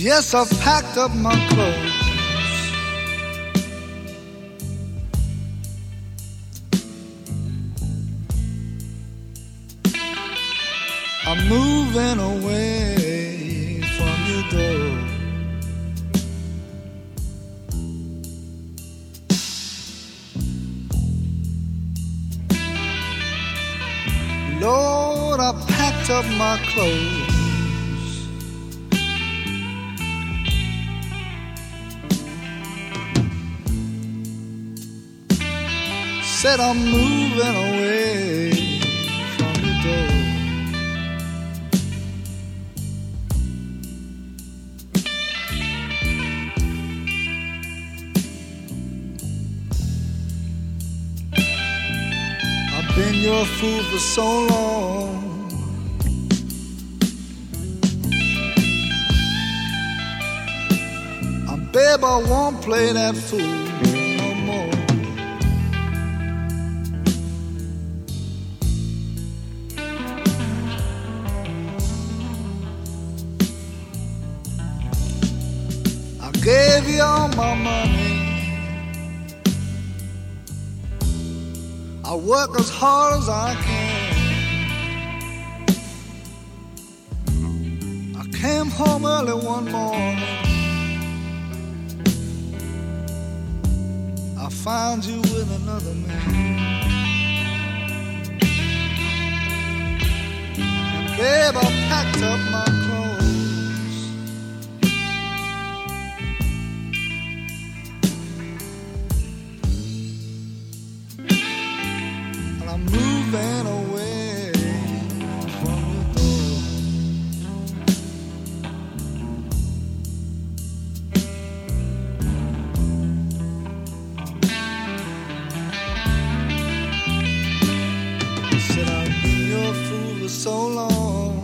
Yes, I've packed up my clothes. I'm moving away from your door. Lord, I packed up my clothes. Said I'm moving away from your door. I've been your fool for so long. Babe, I won't play that fool no more. I gave you all my money. I work as hard as I can. I came home early one morning. I found you with another man. And babe, I packed up my clothes. And I'm moving away from your door. Said I've been your fool for so long.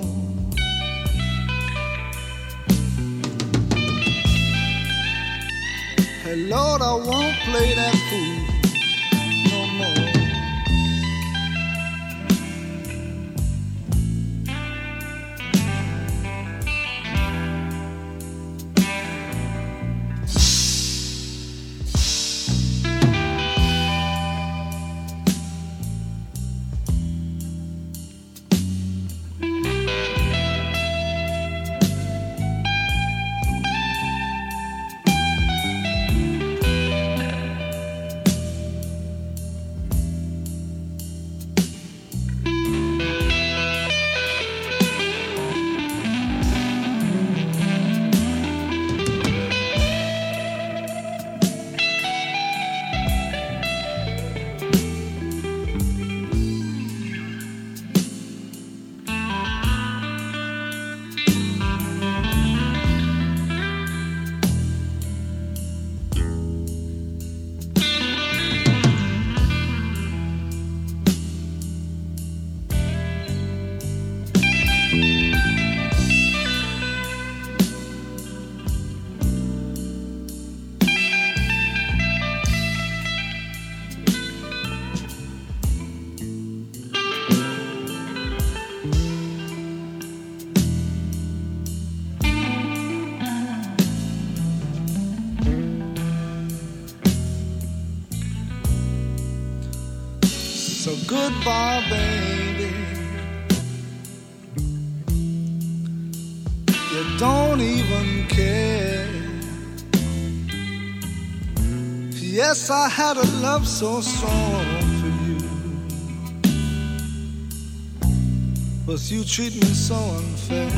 Hey Lord, I won't play that fool no more. So goodbye, baby. You don't even care. Yes, I had a love so strong for you, but you treat me so unfair.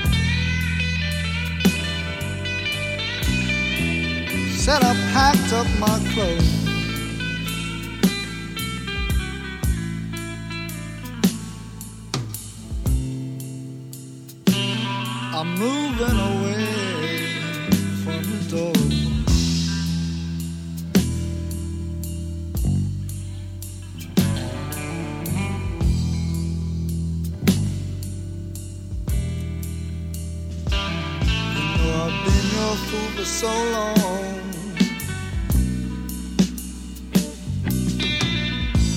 Said I packed up my clothes. I'm moving away from the door. You know I've been your fool for so long.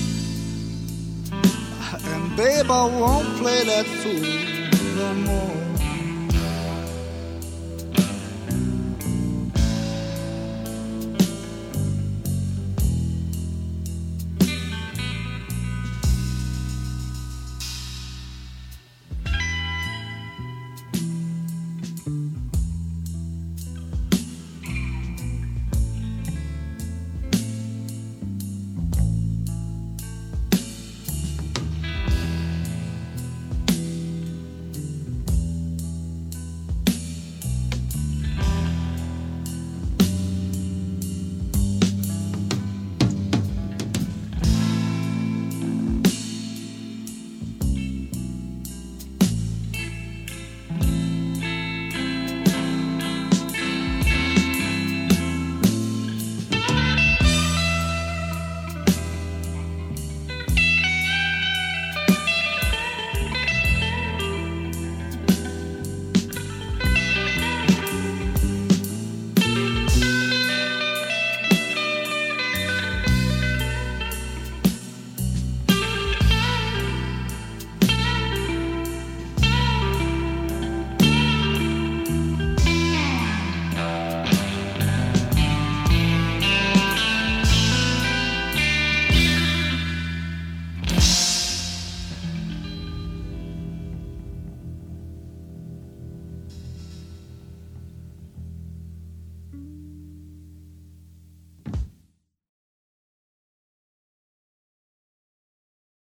And babe, I won't play that fool no more.